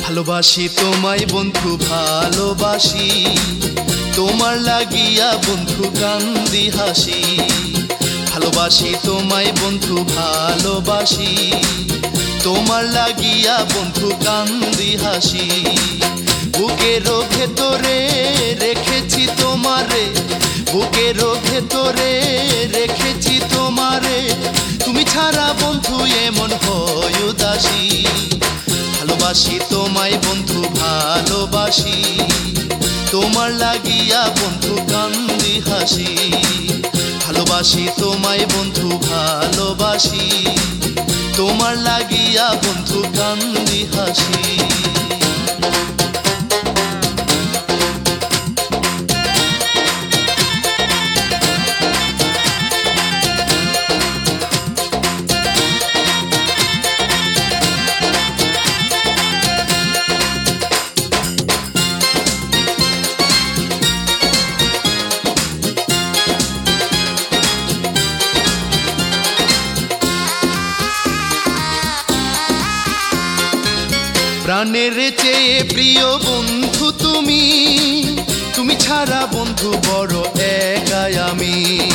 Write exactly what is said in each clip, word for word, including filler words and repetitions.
ভালোবাসি তোমায় বন্ধু ভালোবাসি, তোমার লাগিয়া বন্ধু কান্দি হাসি। ভালোবাসি তোমায় বন্ধু ভালোবাসি, তোমার লাগিয়া বন্ধু কান্দি হাসি। বুকের ভেতরে রেখেছি তোমারে, বুকের ভেতরে রেখেছি তোমারে, তুমি ছাড়া বন্ধু এমন হয় উদাসী। ভালোবাসি তোমায় বন্ধু ভালোবাসি, তোমার লাগিয়া বন্ধু কান্দি হাসি। ভালোবাসি তোমায় বন্ধু ভালোবাসি, তোমার লাগিয়া বন্ধু কান্দি হাসি। প্রাণের চেয়ে প্রিয় বন্ধু তুমি, তুমি ছাড়া বন্ধু বড় একাই আমি।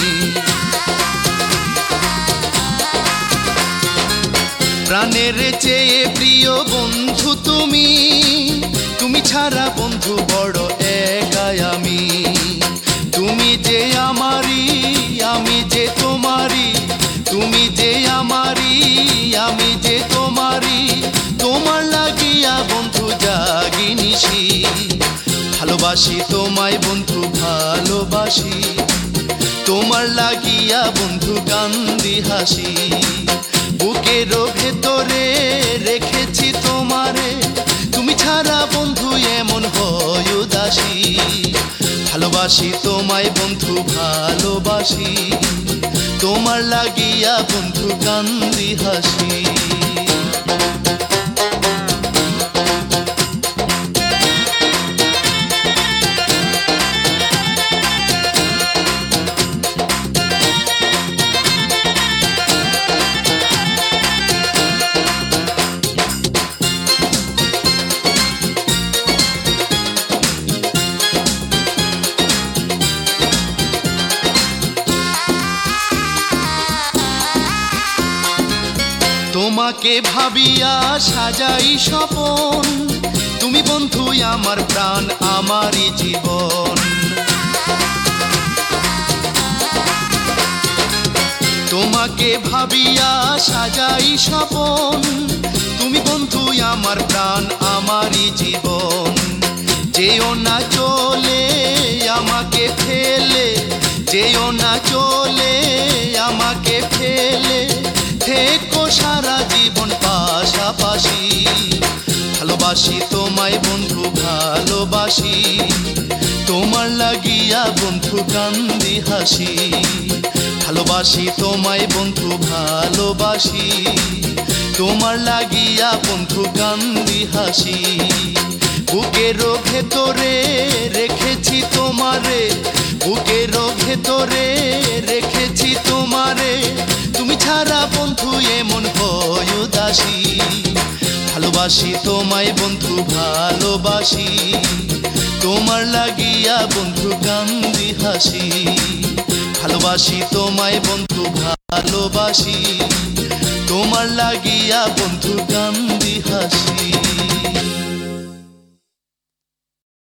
প্রাণের চেয়ে প্রিয় বন্ধু তুমি, তুমি ছাড়া বন্ধু বড় একাই আমি। তুমি যে আমারি, আমি যে তোমারি, তুমি যে আমারি, আমি যে তোমারি, তোমার লাগিয়া বন্ধু জাগি নিশি। ভালোবাসি তোমায় বন্ধু ভালোবাসি, তোমার লাগিয়া বন্ধু কান্দি হাসি। বুকের ভেতরে রেখেছি তোমারে, তুমি ছাড়া বন্ধু এমন হয় উদাসী। ভালোবাসি তোমায় বন্ধু ভালোবাসি, তোমার লাগিয়া বন্ধু কান্দি হাসি। তোমাকে ভাবিয়া সাজাই স্বপন, তুমি বন্ধু আমার প্রাণ আমারই জীবন। তোমাকে ভাবিয়া সাজাই স্বপন, তুমি বন্ধু আমার প্রাণ আমারই জীবন। যেও না চলে আমাকে ফেলে, যেও না চলে আমাকে ফেলে, থেকো সারা জীবন পাশাপাশি। ভালোবাসি তোমায় বন্ধু ভালোবাসি, তোমার লাগিয়া বন্ধু কান্দি হাসি। ভালোবাসি তোমায় বন্ধু ভালোবাসি, তোমার লাগিয়া বন্ধু কান্দি হাসি। বুকের ভেতরে রেখেছি তোমারে, বুকের ভেতরে রেখেছি তোমারে, তুমি ছাড়া বন্ধু এমন হয় উদাসী। ভালোবাসি তোমায় বন্ধু ভালোবাসি, তোমার লাগিয়া বন্ধু কান্দি হাসি। ভালোবাসি তোমায় বন্ধু ভালোবাসি, তোমার লাগিয়া বন্ধু কান্দি হাসি।